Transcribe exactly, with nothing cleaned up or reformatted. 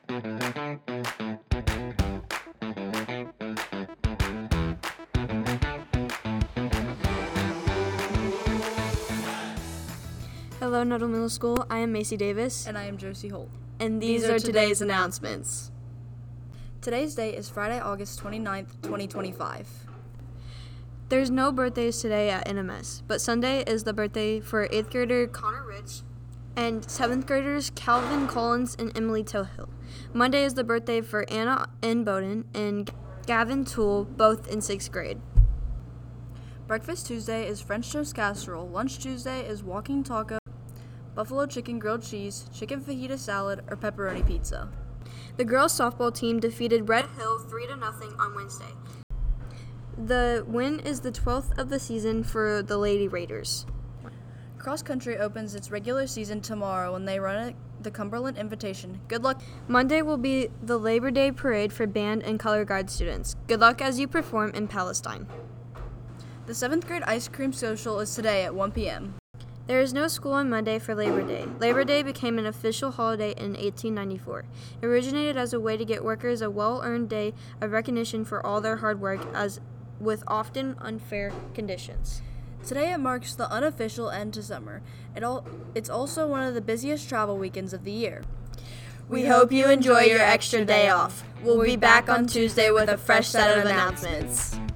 Hello, Nuttall Middle School. I am Macy Davis. And I am Josie Holt. And these, these are, are today's announcements. Today's date is Friday, August twenty-ninth, twenty twenty-five. There's no birthdays today at N M S, but Sunday is the birthday for eighth grader Connor Rich and seventh graders Calvin Collins and Emily Tohill. Monday is the birthday for Anna N. Bowden and Gavin Toole, both in sixth grade. Breakfast Tuesday is French toast casserole. Lunch Tuesday is walking taco, buffalo chicken grilled cheese, chicken fajita salad, or pepperoni pizza. The girls softball team defeated Red Hill three to nothing on Wednesday. The win is the twelfth of the season for the Lady Raiders. Cross country opens its regular season tomorrow when they run the Cumberland Invitation. Good luck. Monday will be the Labor Day parade for band and color guard students. Good luck as you perform in Palestine. The seventh grade ice cream social is today at one p.m. There is no school on Monday for Labor Day. Labor Day became an official holiday in eighteen ninety-four. It originated as a way to get workers a well-earned day of recognition for all their hard work, as with often unfair conditions. Today it marks the unofficial end to summer. It all, it's also one of the busiest travel weekends of the year. We hope you enjoy your extra day off. We'll be back on Tuesday with a fresh set of announcements.